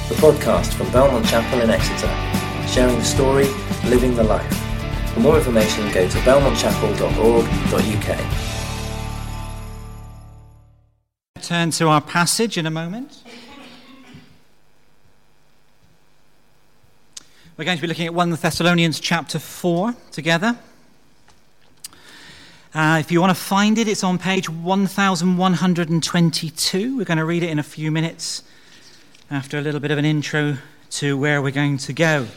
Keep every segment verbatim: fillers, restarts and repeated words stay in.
the podcast from Belmont Chapel in Exeter, sharing the story, living the life. For more information, go to belmont chapel dot org dot u k. Turn to our passage in a moment. We're going to be looking at First Thessalonians chapter four together. Uh, if you want to find it, it's on page one thousand one hundred twenty-two. We're going to read it in a few minutes after a little bit of an intro to where we're going to go.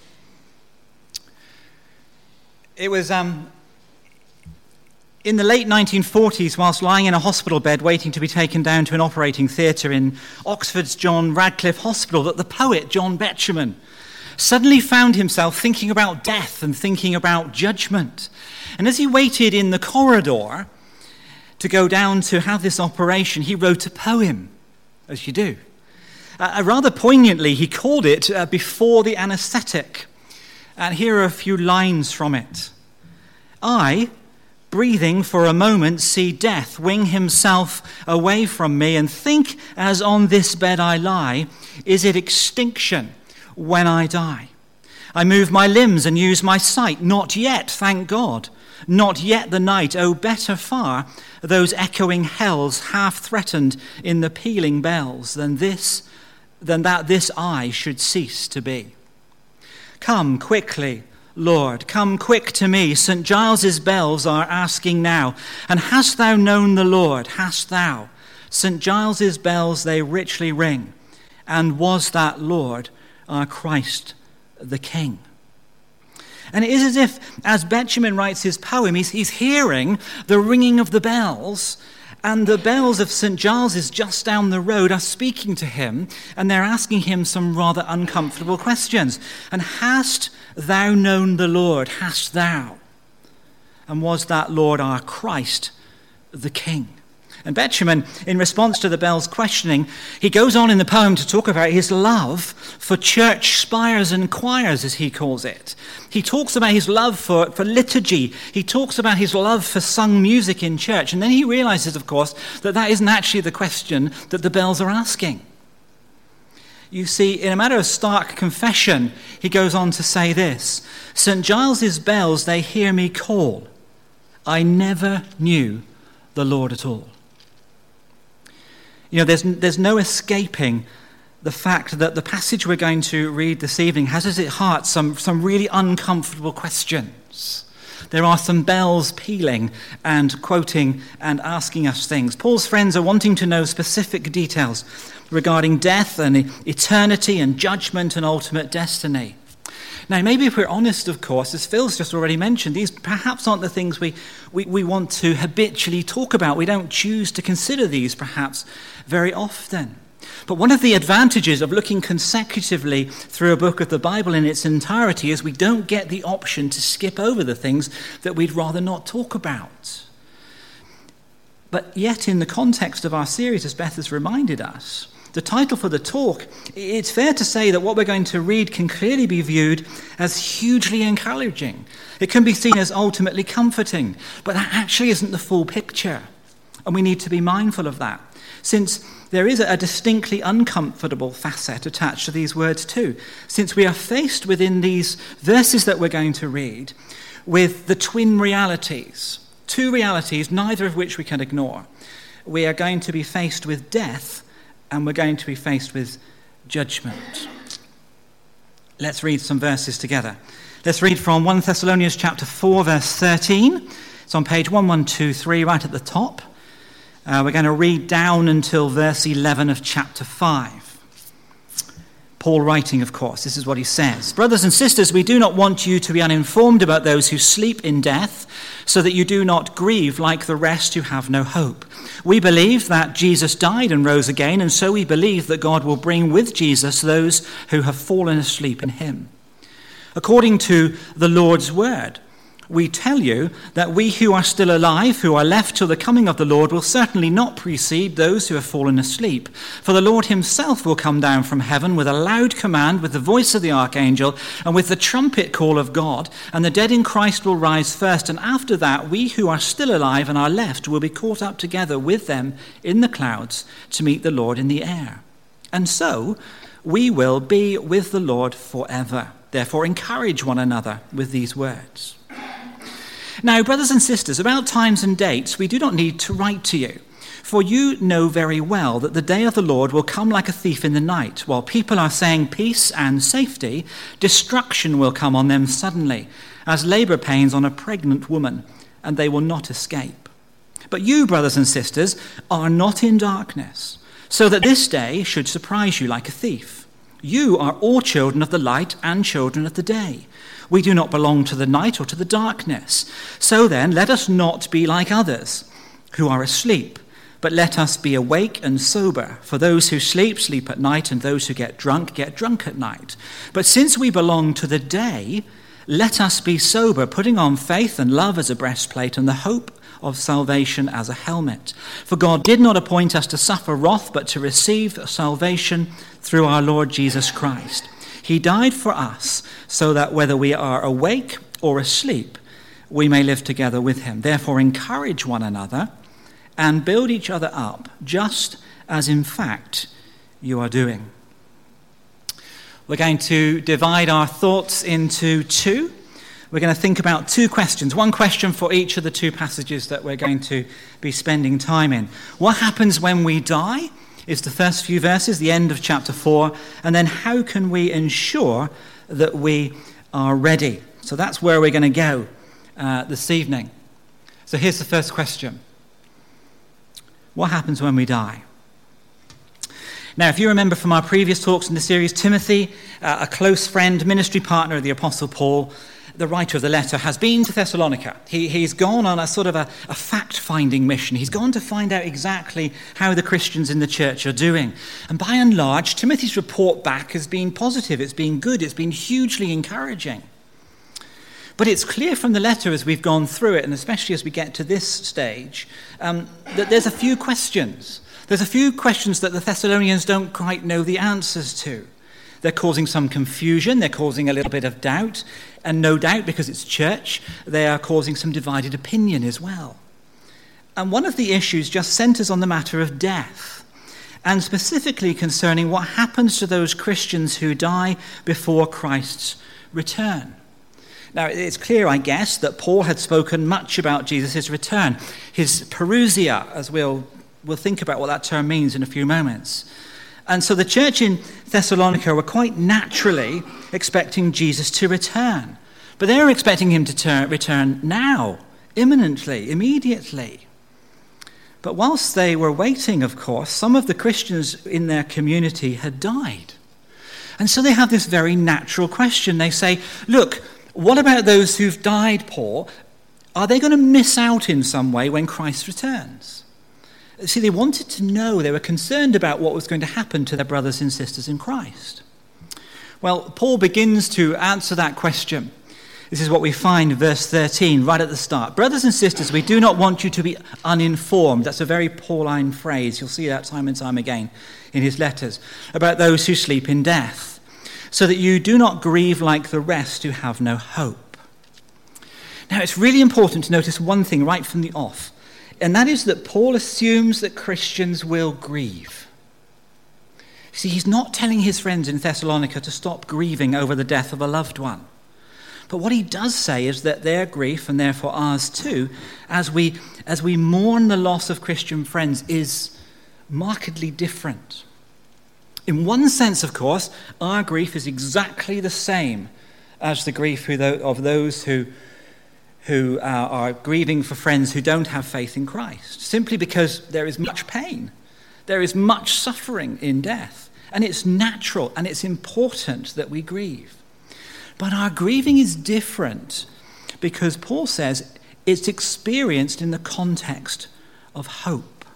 It was um, in the late nineteen forties, whilst lying in a hospital bed waiting to be taken down to an operating theatre in Oxford's John Radcliffe Hospital, that the poet John Betjeman suddenly found himself thinking about death and thinking about judgment. And as he waited in the corridor to go down to have this operation, he wrote a poem, as you do. Uh, rather poignantly, he called it uh, Before the Anaesthetic. And here are a few lines from it. I, breathing for a moment, see death wing himself away from me, and think as on this bed I lie, is it extinction when I die? I move my limbs and use my sight, not yet, thank God. Not yet the night, oh better far, those echoing hells half threatened in the pealing bells, than this, than that this I should cease to be. Come quickly, Lord, come quick to me, Saint Giles's bells are asking now, and hast thou known the Lord, hast thou? Saint Giles's bells they richly ring, and was that Lord our Christ the King? And it is as if, as Betjeman writes his poem, he's, he's hearing the ringing of the bells, and the bells of Saint Giles's just down the road are speaking to him, and they're asking him some rather uncomfortable questions. And hast thou known the Lord? Hast thou? And was that Lord our Christ the King? And Betjeman, in response to the bells' questioning, he goes on in the poem to talk about his love for church spires and choirs, as he calls it. He talks about his love for, for liturgy. He talks about his love for sung music in church. And then he realizes, of course, that that isn't actually the question that the bells are asking. You see, in a matter of stark confession, he goes on to say this: Saint Giles's bells, they hear me call. I never knew the Lord at all. You know, there's, there's no escaping the fact that the passage we're going to read this evening has at its heart some, some really uncomfortable questions. There are some bells pealing and quoting and asking us things. Paul's friends are wanting to know specific details regarding death and eternity and judgment and ultimate destiny. Now, maybe if we're honest, of course, as Phil's just already mentioned, these perhaps aren't the things we, we, we want to habitually talk about. We don't choose to consider these perhaps very often. But one of the advantages of looking consecutively through a book of the Bible in its entirety is we don't get the option to skip over the things that we'd rather not talk about. But yet, in the context of our series, as Beth has reminded us, the title for the talk, it's fair to say that what we're going to read can clearly be viewed as hugely encouraging. It can be seen as ultimately comforting, but that actually isn't the full picture. And we need to be mindful of that, since there is a distinctly uncomfortable facet attached to these words too, since we are faced within these verses that we're going to read with the twin realities, two realities, neither of which we can ignore. We are going to be faced with death, and we're going to be faced with judgment. Let's read some verses together. Let's read from First Thessalonians chapter four, verse thirteen. It's on page one one two three, right at the top. Uh, we're going to read down until verse eleven of chapter five. Paul writing, of course, this is what he says. Brothers and sisters, we do not want you to be uninformed about those who sleep in death, so that you do not grieve like the rest who have no hope. We believe that Jesus died and rose again, and so we believe that God will bring with Jesus those who have fallen asleep in him. According to the Lord's word, we tell you that we who are still alive, who are left till the coming of the Lord, will certainly not precede those who have fallen asleep. For the Lord himself will come down from heaven with a loud command, with the voice of the archangel, and with the trumpet call of God, and the dead in Christ will rise first, and after that we who are still alive and are left will be caught up together with them in the clouds to meet the Lord in the air. And so we will be with the Lord forever. Therefore, encourage one another with these words. Now, brothers and sisters, about times and dates, we do not need to write to you, for you know very well that the day of the Lord will come like a thief in the night. While people are saying peace and safety, destruction will come on them suddenly, as labor pains on a pregnant woman, and they will not escape. But you, brothers and sisters, are not in darkness, so that this day should surprise you like a thief. You are all children of the light and children of the day. We do not belong to the night or to the darkness. So then, let us not be like others who are asleep, but let us be awake and sober. For those who sleep, sleep at night, and those who get drunk, get drunk at night. But since we belong to the day, let us be sober, putting on faith and love as a breastplate and the hope of salvation as a helmet. For God did not appoint us to suffer wrath, but to receive salvation through our Lord Jesus Christ. He died for us, so that whether we are awake or asleep, we may live together with him. Therefore, encourage one another and build each other up, just as in fact you are doing. We're going to divide our thoughts into two. We're going to think about two questions, one question for each of the two passages that we're going to be spending time in. What happens when we die is the first few verses, the end of chapter four, and then how can we ensure that we are ready? So that's where we're going to go uh, this evening. So here's the first question. What happens when we die? Now, if you remember from our previous talks in the series, Timothy, uh, a close friend, ministry partner of the Apostle Paul, the writer of the letter, has been to Thessalonica. He, he's gone on a sort of a, a fact-finding mission. He's gone to find out exactly how the Christians in the church are doing. And by and large, Timothy's report back has been positive. It's been good. It's been hugely encouraging. But it's clear from the letter as we've gone through it, and especially as we get to this stage, um, that there's a few questions. There's a few questions that the Thessalonians don't quite know the answers to. They're causing some confusion, they're causing a little bit of doubt, and no doubt, because it's church, they are causing some divided opinion as well. And one of the issues just centers on the matter of death, and specifically concerning what happens to those Christians who die before Christ's return. Now, it's clear, I guess, that Paul had spoken much about Jesus' return, his parousia, as we'll, we'll think about what that term means in a few moments. And so the church in Thessalonica were quite naturally expecting Jesus to return. But they were expecting him to turn, return now, imminently, immediately. But whilst they were waiting, of course, some of the Christians in their community had died. And so they have this very natural question. They say, look, what about those who've died, Paul? Are they going to miss out in some way when Christ returns? See, they wanted to know, they were concerned about what was going to happen to their brothers and sisters in Christ. Well, Paul begins to answer that question. This is what we find in verse thirteen, right at the start. Brothers and sisters, we do not want you to be uninformed. That's a very Pauline phrase. You'll see that time and time again in his letters. About those who sleep in death, so that you do not grieve like the rest who have no hope. Now, it's really important to notice one thing right from the off. And that is that Paul assumes that Christians will grieve. See, he's not telling his friends in Thessalonica to stop grieving over the death of a loved one. But what he does say is that their grief, and therefore ours too, as we, as we mourn the loss of Christian friends, is markedly different. In one sense, of course, our grief is exactly the same as the grief of those who who uh, are grieving for friends who don't have faith in Christ, simply because there is much pain, there is much suffering in death, and it's natural and it's important that we grieve. But our grieving is different because Paul says it's experienced in the context of hope.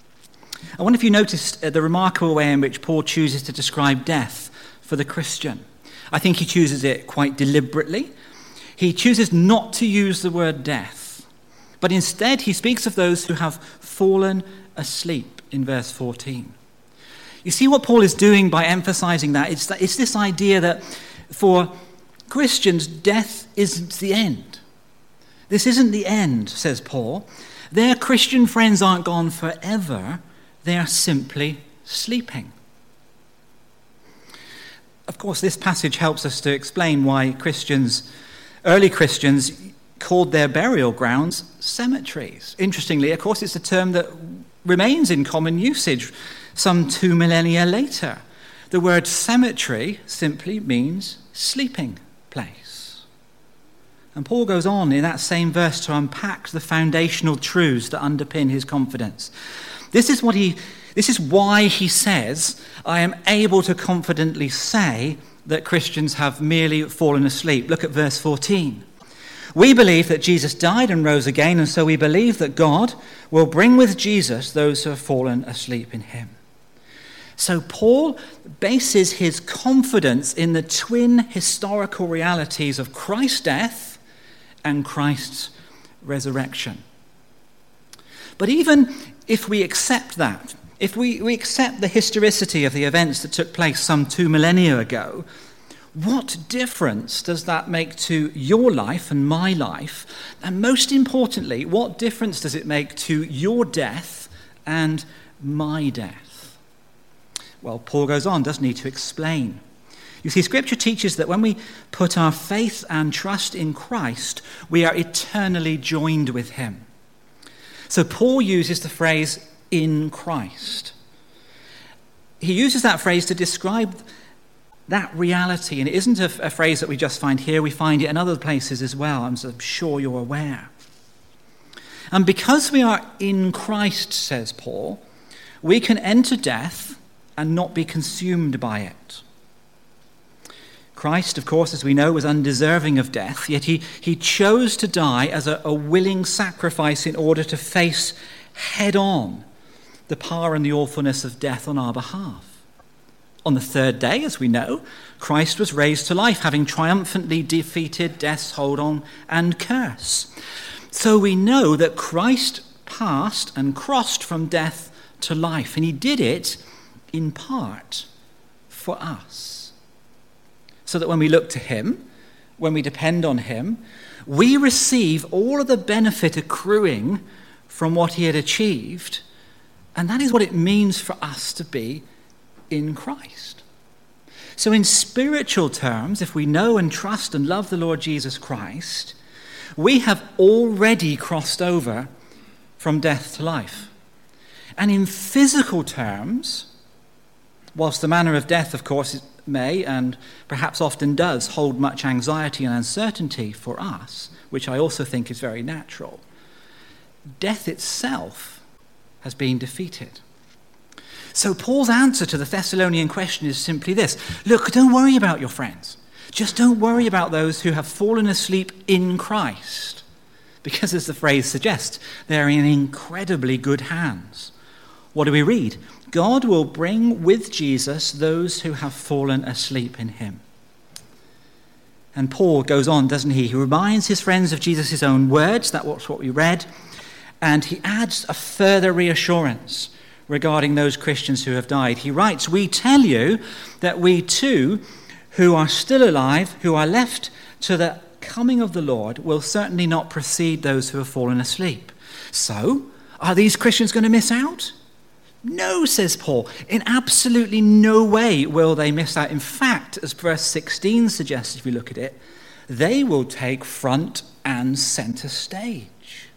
I wonder if you noticed the remarkable way in which Paul chooses to describe death for the Christian. I think he chooses it quite deliberately. He chooses not to use the word death, but instead he speaks of those who have fallen asleep in verse fourteen. You see what Paul is doing by emphasizing that? It's, that, it's this idea that for Christians, death isn't the end. This isn't the end, says Paul. Their Christian friends aren't gone forever. They are simply sleeping. Of course, this passage helps us to explain why Christians, early Christians, called their burial grounds cemeteries. Interestingly, of course, it's a term that remains in common usage some two millennia later. The word cemetery simply means sleeping place. And Paul goes on in that same verse to unpack the foundational truths that underpin his confidence. This is what he, this is why he says, I am able to confidently say that Christians have merely fallen asleep. Look at verse fourteen. We believe that Jesus died and rose again, and so we believe that God will bring with Jesus those who have fallen asleep in him. So Paul bases his confidence in the twin historical realities of Christ's death and Christ's resurrection. But even if we accept that, if we, we accept the historicity of the events that took place some two millennia ago, what difference does that make to your life and my life? And most importantly, what difference does it make to your death and my death? Well, Paul goes on, doesn't he, to explain. You see, Scripture teaches that when we put our faith and trust in Christ, we are eternally joined with him. So Paul uses the phrase, in Christ. He uses that phrase to describe that reality, and it isn't a, a phrase that we just find here, we find it in other places as well, I'm so sure you're aware. And because we are in Christ, says Paul, we can enter death and not be consumed by it. Christ, of course, as we know, was undeserving of death, yet he, he chose to die as a, a willing sacrifice in order to face head-on the power and the awfulness of death on our behalf. On the third day, as we know, Christ was raised to life, having triumphantly defeated death's hold on and curse. So we know that Christ passed and crossed from death to life, and he did it in part for us. So that when we look to him, when we depend on him, we receive all of the benefit accruing from what he had achieved, and that is what it means for us to be in Christ. So in spiritual terms, if we know and trust and love the Lord Jesus Christ, we have already crossed over from death to life. And in physical terms, whilst the manner of death, of course, may and perhaps often does hold much anxiety and uncertainty for us, which I also think is very natural, death itself has been defeated. So Paul's answer to the Thessalonian question is simply this. Look, don't worry about your friends. Just don't worry about those who have fallen asleep in Christ. Because as the phrase suggests, they're in incredibly good hands. What do we read? God will bring with Jesus those who have fallen asleep in him. And Paul goes on, doesn't he? He reminds his friends of Jesus' own words. That was what we read. And he adds a further reassurance regarding those Christians who have died. He writes, we tell you that we too, who are still alive, who are left to the coming of the Lord, will certainly not precede those who have fallen asleep. So, are these Christians going to miss out? No, says Paul. In absolutely no way will they miss out. In fact, as verse sixteen suggests, if you look at it, they will take front and center stage.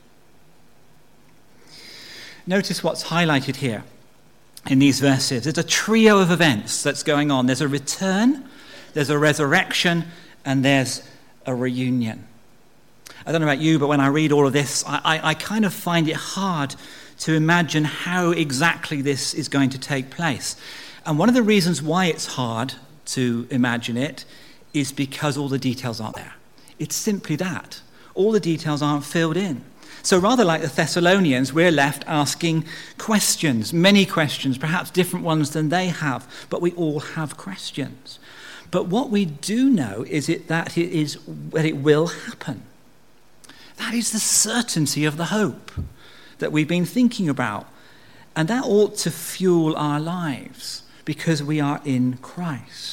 Notice what's highlighted here in these verses. There's a trio of events that's going on. There's a return, there's a resurrection, and there's a reunion. I don't know about you, but when I read all of this, I, I, I kind of find it hard to imagine how exactly this is going to take place. And one of the reasons why it's hard to imagine it is because all the details aren't there. It's simply that. All the details aren't filled in. So rather like the Thessalonians, we're left asking questions, many questions, perhaps different ones than they have, but we all have questions. But what we do know is it that it is that it will happen. That is the certainty of the hope that we've been thinking about. And that ought to fuel our lives because we are in Christ.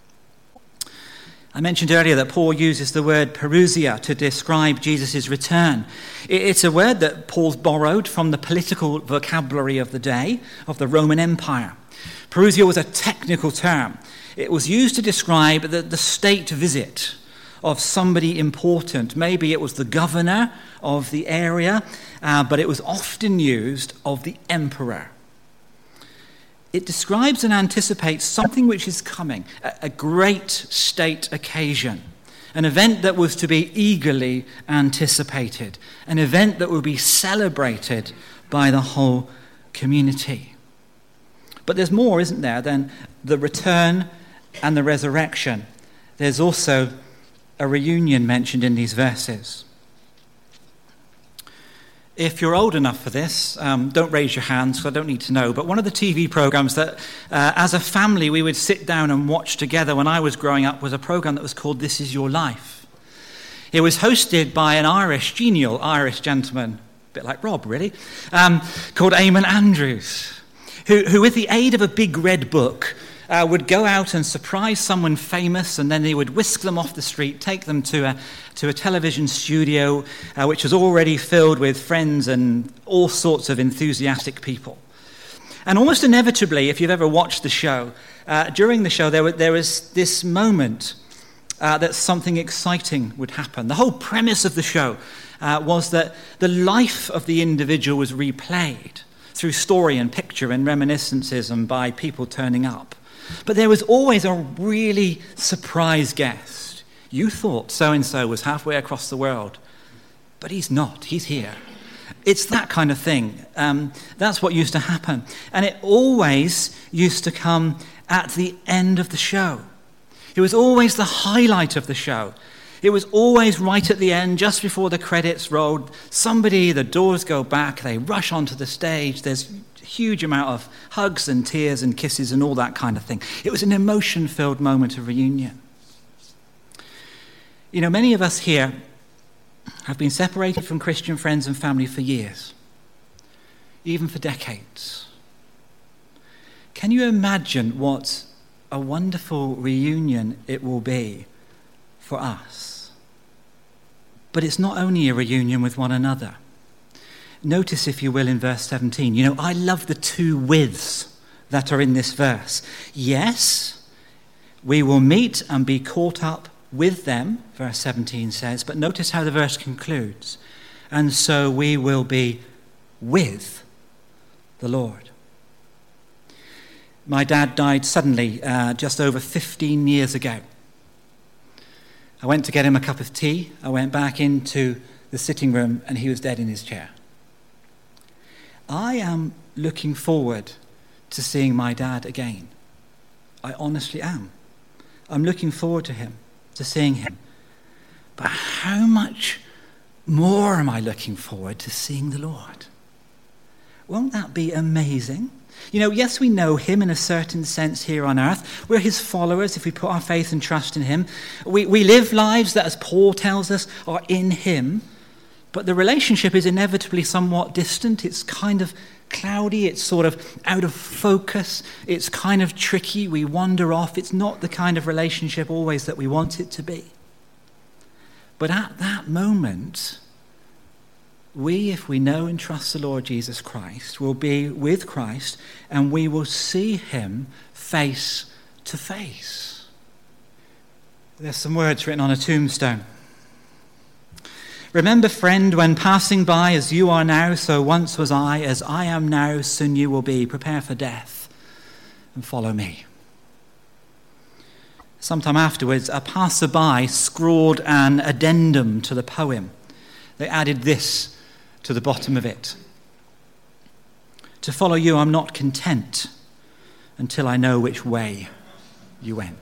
I mentioned earlier that Paul uses the word parousia to describe Jesus' return. It's a word that Paul's borrowed from the political vocabulary of the day, of the Roman Empire. Parousia was a technical term. It was used to describe the, the state visit of somebody important. Maybe it was the governor of the area, uh, but it was often used of the emperor. It describes and anticipates something which is coming, a, a great state occasion, an event that was to be eagerly anticipated, an event that will be celebrated by the whole community. But there's more, isn't there, than the return and the resurrection. There's also a reunion mentioned in these verses. If you're old enough for this, um, don't raise your hands, because I don't need to know, but one of the T V programs that uh, as a family we would sit down and watch together when I was growing up was a program that was called This Is Your Life. It was hosted by an Irish, genial Irish gentleman, a bit like Rob really, um, called Eamon Andrews, who, who with the aid of a big red book Uh, would go out and surprise someone famous, and then they would whisk them off the street, take them to a to a television studio, uh, which was already filled with friends and all sorts of enthusiastic people. And almost inevitably, if you've ever watched the show, uh, during the show there, were, there was this moment uh, that something exciting would happen. The whole premise of the show uh, was that the life of the individual was replayed through story and picture and reminiscences and by people turning up. But there was always a really surprise guest. You thought so-and-so was halfway across the world, but he's not. He's here. It's that kind of thing. Um, that's what used to happen. And it always used to come at the end of the show. It was always the highlight of the show. It was always right at the end, just before the credits rolled. Somebody, the doors go back, they rush onto the stage. There's huge amount of hugs and tears and kisses and all that kind of thing. It was an emotion-filled moment of reunion. You know, many of us here have been separated from Christian friends and family for years, even for decades. Can you imagine what a wonderful reunion it will be for us? But it's not only a reunion with one another. Notice, if you will, in verse seventeen. You know, I love the two withs that are in this verse. Yes, we will meet and be caught up with them, verse seventeen says, but notice how the verse concludes. And so we will be with the Lord. My dad died suddenly uh, just over fifteen years ago. I went to get him a cup of tea. I went back into the sitting room and he was dead in his chair. I am looking forward to seeing my dad again. I honestly am. I'm looking forward to him, to seeing him. But how much more am I looking forward to seeing the Lord? Won't that be amazing? You know, yes, we know him in a certain sense here on earth. We're his followers if we put our faith and trust in him. We, we live lives that, as Paul tells us, are in him. But the relationship is inevitably somewhat distant. It's kind of cloudy. It's sort of out of focus. It's kind of tricky. We wander off. It's not the kind of relationship always that we want it to be. But at that moment, we, if we know and trust the Lord Jesus Christ, will be with Christ and we will see him face to face. There's some words written on a tombstone. Remember, friend, when passing by, as you are now, so once was I, as I am now, soon you will be. Prepare for death and follow me. Sometime afterwards, a passerby scrawled an addendum to the poem. They added this to the bottom of it. To follow you, I'm not content until I know which way you went.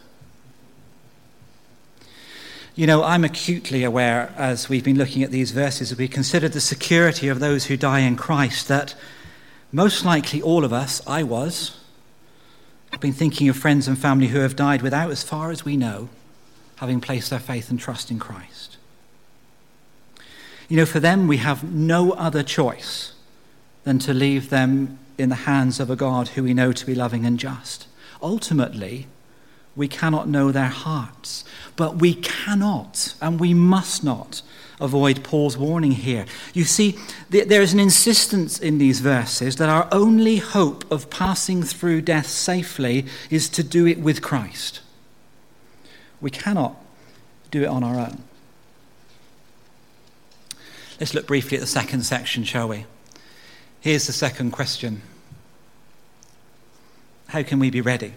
You know, I'm acutely aware, as we've been looking at these verses, as we consider the security of those who die in Christ, that most likely all of us, I was, have been thinking of friends and family who have died without, as far as we know, having placed their faith and trust in Christ. You know, for them, we have no other choice than to leave them in the hands of a God who we know to be loving and just. Ultimately, we cannot know their hearts, but we cannot and we must not avoid Paul's warning here. You see, there is an insistence in these verses that our only hope of passing through death safely is to do it with Christ. We cannot do it on our own. Let's look briefly at the second section, shall we? Here's the second question. How can we be ready?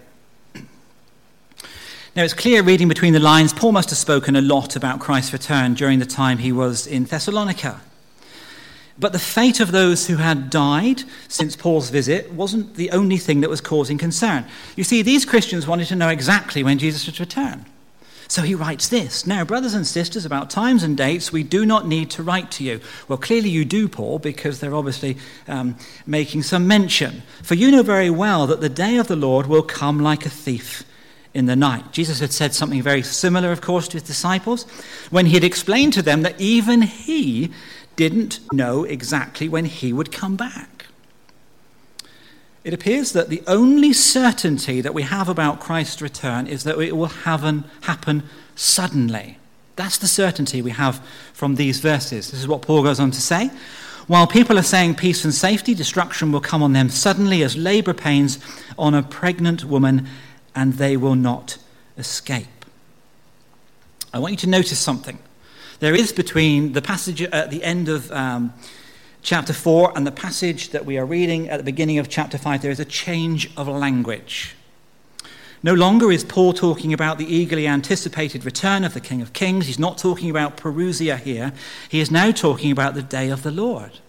Now, it's clear reading between the lines, Paul must have spoken a lot about Christ's return during the time he was in Thessalonica. But the fate of those who had died since Paul's visit wasn't the only thing that was causing concern. You see, these Christians wanted to know exactly when Jesus would return. So he writes this, "Now, brothers and sisters, about times and dates we do not need to write to you." Well, clearly you do, Paul, because they're obviously um, making some mention. "For you know very well that the day of the Lord will come like a thief in the night." Jesus had said something very similar, of course, to his disciples when he had explained to them that even he didn't know exactly when he would come back. It appears that the only certainty that we have about Christ's return is that it will happen, happen suddenly. That's the certainty we have from these verses. This is what Paul goes on to say. "While people are saying peace and safety, destruction will come on them suddenly as labor pains on a pregnant woman, and they will not escape." I want you to notice something. There is between the passage at the end of um, chapter four and the passage that we are reading at the beginning of chapter five, there is a change of language. No longer is Paul talking about the eagerly anticipated return of the King of Kings. He's not talking about Perusia here. He is now talking about the day of the Lord.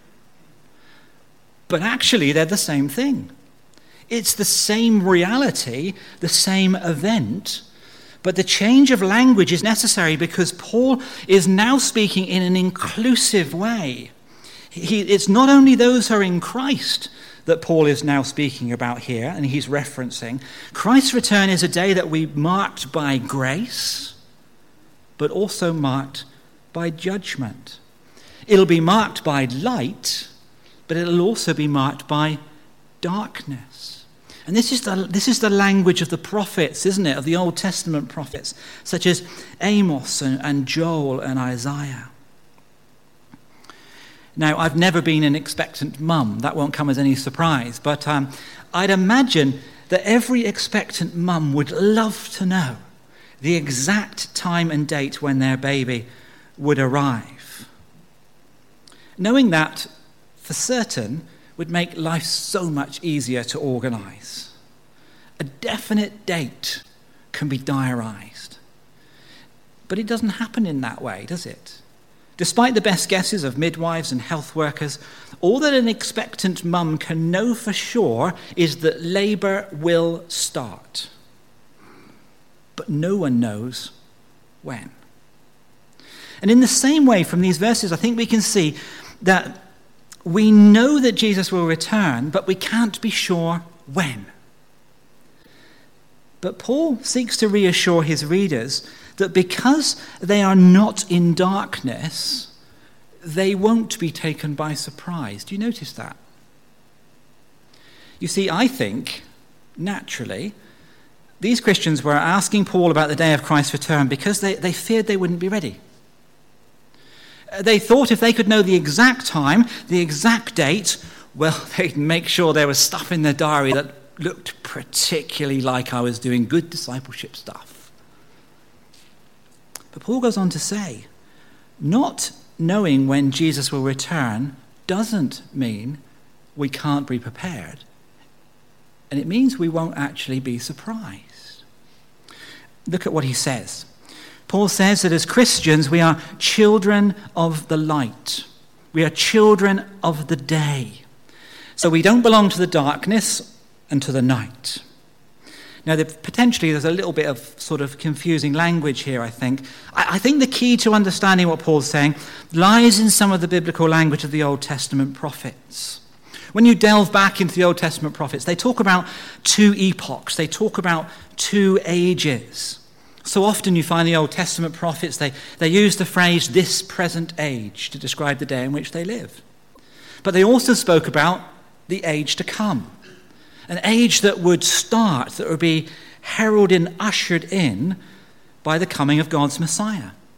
But actually, they're the same thing. It's the same reality, the same event, but the change of language is necessary because Paul is now speaking in an inclusive way. He, it's not only those who are in Christ that Paul is now speaking about here, and he's referencing. Christ's return is a day that we marked by grace, but also marked by judgment. It'll be marked by light, but it'll also be marked by darkness. And this is the this is the language of the prophets, isn't it? Of the Old Testament prophets, such as Amos and, and Joel and Isaiah. Now, I've never been an expectant mum. That won't come as any surprise. But um, I'd imagine that every expectant mum would love to know the exact time and date when their baby would arrive. Knowing that for certain would make life so much easier to organise. A definite date can be diarised. But it doesn't happen in that way, does it? Despite the best guesses of midwives and health workers, all that an expectant mum can know for sure is that labour will start. But no one knows when. And in the same way, from these verses, I think we can see that we know that Jesus will return, but we can't be sure when. But Paul seeks to reassure his readers that because they are not in darkness, they won't be taken by surprise. Do you notice that? You see, I think, naturally, these Christians were asking Paul about the day of Christ's return because they, they feared they wouldn't be ready. They thought if they could know the exact time, the exact date, well, they'd make sure there was stuff in their diary that looked particularly like I was doing good discipleship stuff. But Paul goes on to say, not knowing when Jesus will return doesn't mean we can't be prepared. And it means we won't actually be surprised. Look at what he says. Paul says that as Christians, we are children of the light. We are children of the day. So we don't belong to the darkness and to the night. Now, the, potentially there's a little bit of sort of confusing language here, I think. I, I think the key to understanding what Paul's saying lies in some of the biblical language of the Old Testament prophets. When you delve back into the Old Testament prophets, they talk about two epochs. They talk about two ages. So often you find the Old Testament prophets, they, they use the phrase, this present age, to describe the day in which they live. But they also spoke about the age to come. An age that would start, that would be heralded and ushered in by the coming of God's Messiah.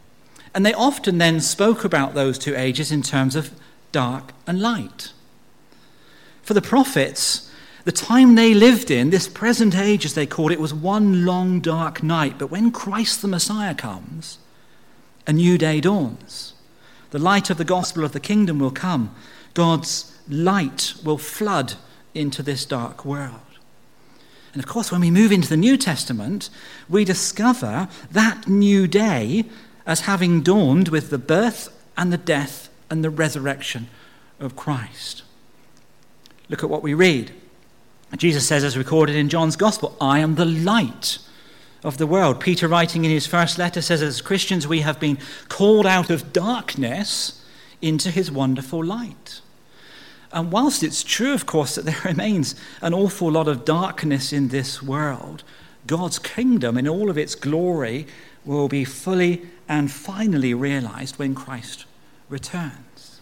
And they often then spoke about those two ages in terms of dark and light. For the prophets, the time they lived in, this present age as they called it, was one long dark night. But when Christ the Messiah comes, a new day dawns. The light of the gospel of the kingdom will come. God's light will flood into this dark world. And of course, when we move into the New Testament, we discover that new day as having dawned with the birth and the death and the resurrection of Christ. Look at what we read. Jesus says, as recorded in John's Gospel, I am the light of the world. Peter, writing in his first letter, says, as Christians, we have been called out of darkness into his wonderful light. And whilst it's true, of course, that there remains an awful lot of darkness in this world, God's kingdom in all of its glory will be fully and finally realized when Christ returns.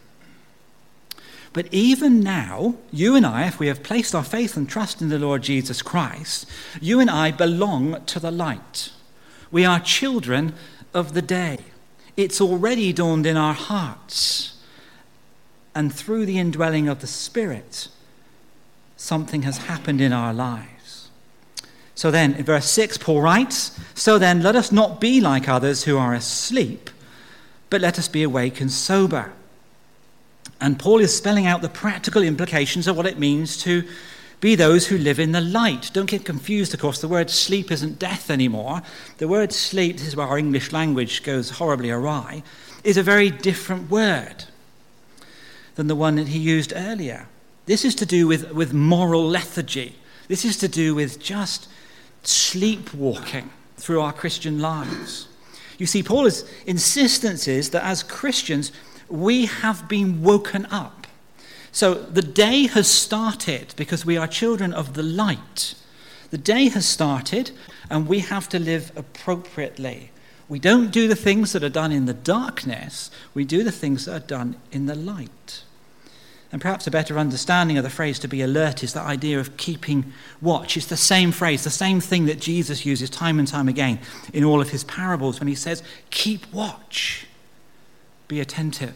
But even now, you and I, if we have placed our faith and trust in the Lord Jesus Christ, you and I belong to the light. We are children of the day. It's already dawned in our hearts. And through the indwelling of the Spirit, something has happened in our lives. So then, in verse six, Paul writes, so then, let us not be like others who are asleep, but let us be awake and sober. And Paul is spelling out the practical implications of what it means to be those who live in the light. Don't get confused, of course. The word sleep isn't death anymore. The word sleep, this is where our English language goes horribly awry, is a very different word than the one that he used earlier. This is to do with, with moral lethargy. This is to do with just sleepwalking through our Christian lives. You see, Paul's insistence is that as Christians, we have been woken up. So the day has started because we are children of the light. The day has started and we have to live appropriately. We don't do the things that are done in the darkness. We do the things that are done in the light. And perhaps a better understanding of the phrase to be alert is that idea of keeping watch. It's the same phrase, the same thing that Jesus uses time and time again in all of his parables when he says, keep watch, be attentive.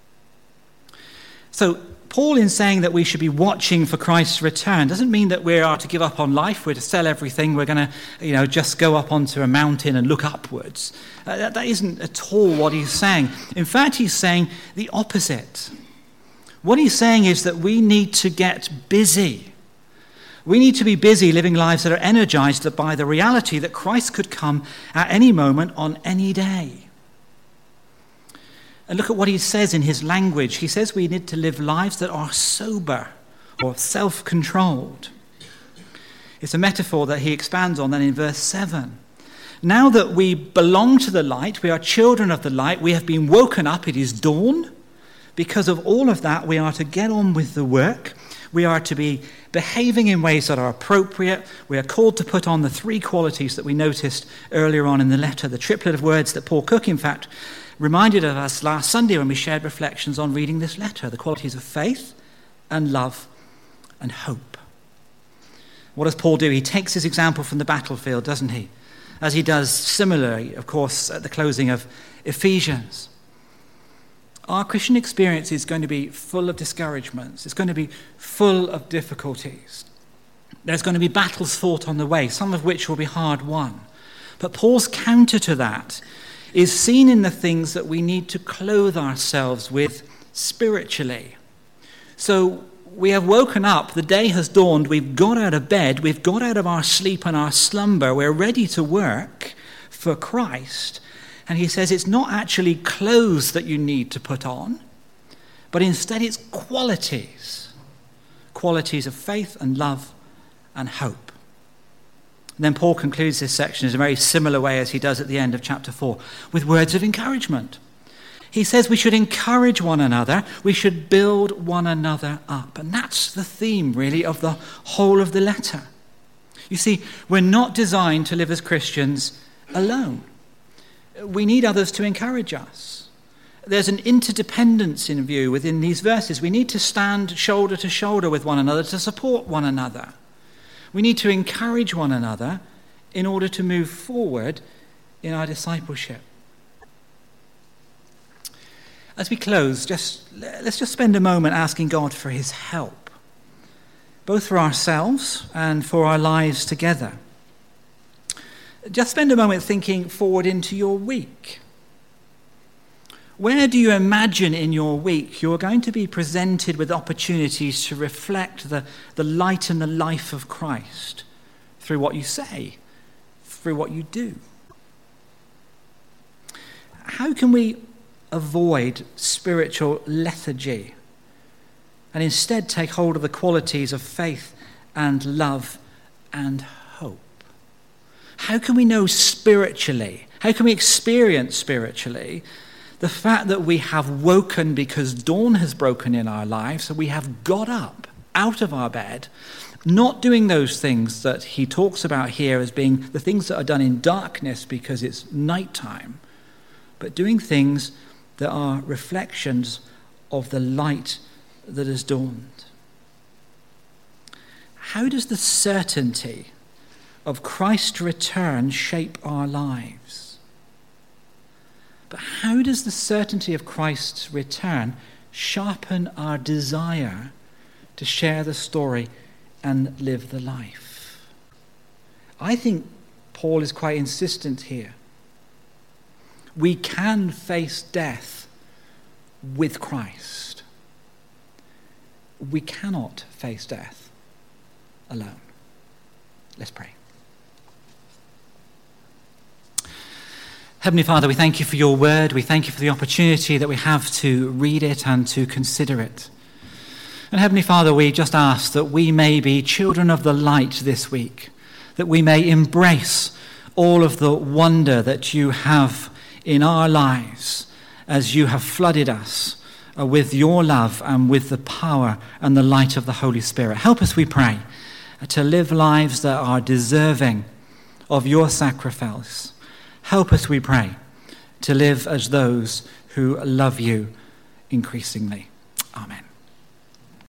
So Paul, in saying that we should be watching for Christ's return, doesn't mean that we are to give up on life, we're to sell everything, we're going to, you know, just go up onto a mountain and look upwards. Uh, that, that isn't at all what he's saying. In fact, he's saying the opposite. What he's saying is that we need to get busy. We need to be busy living lives that are energized by the reality that Christ could come at any moment on any day. And look at what he says in his language. He says we need to live lives that are sober or self-controlled. It's a metaphor that he expands on then in verse seven. Now that we belong to the light, we are children of the light, we have been woken up, it is dawn. Because of all of that, we are to get on with the work. We are to be behaving in ways that are appropriate. We are called to put on the three qualities that we noticed earlier on in the letter, the triplet of words that Paul Cook, in fact, reminded of us last Sunday when we shared reflections on reading this letter, the qualities of faith and love and hope. What does Paul do? He takes his example from the battlefield, doesn't he? As he does similarly, of course, at the closing of Ephesians. Our Christian experience is going to be full of discouragements. It's going to be full of difficulties. There's going to be battles fought on the way, some of which will be hard won. But Paul's counter to that is seen in the things that we need to clothe ourselves with spiritually. So we have woken up, the day has dawned, we've got out of bed, we've got out of our sleep and our slumber, we're ready to work for Christ. And he says it's not actually clothes that you need to put on, but instead it's qualities. Qualities of faith and love and hope. And then Paul concludes this section in a very similar way as he does at the end of chapter four, with words of encouragement. He says we should encourage one another, we should build one another up. And that's the theme, really, of the whole of the letter. You see, we're not designed to live as Christians alone. We need others to encourage us. There's an interdependence in view within these verses. We need to stand shoulder to shoulder with one another to support one another. We need to encourage one another in order to move forward in our discipleship. As we close, just let's just spend a moment asking God for his help, both for ourselves and for our lives together. Just spend a moment thinking forward into your week. Where do you imagine in your week you're going to be presented with opportunities to reflect the, the light and the life of Christ through what you say, through what you do? How can we avoid spiritual lethargy and instead take hold of the qualities of faith and love and hope? How can we know spiritually, how can we experience spiritually the fact that we have woken because dawn has broken in our lives, so we have got up out of our bed, not doing those things that he talks about here as being the things that are done in darkness because it's nighttime, but doing things that are reflections of the light that has dawned. How does the certainty of Christ's return shape our lives? But how does the certainty of Christ's return sharpen our desire to share the story and live the life? I think Paul is quite insistent here. We can face death with Christ. We cannot face death alone. Let's pray. Heavenly Father, we thank you for your word. We thank you for the opportunity that we have to read it and to consider it. And Heavenly Father, we just ask that we may be children of the light this week, that we may embrace all of the wonder that you have in our lives as you have flooded us with your love and with the power and the light of the Holy Spirit. Help us, we pray, to live lives that are deserving of your sacrifice. Help us, we pray, to live as those who love you increasingly. Amen.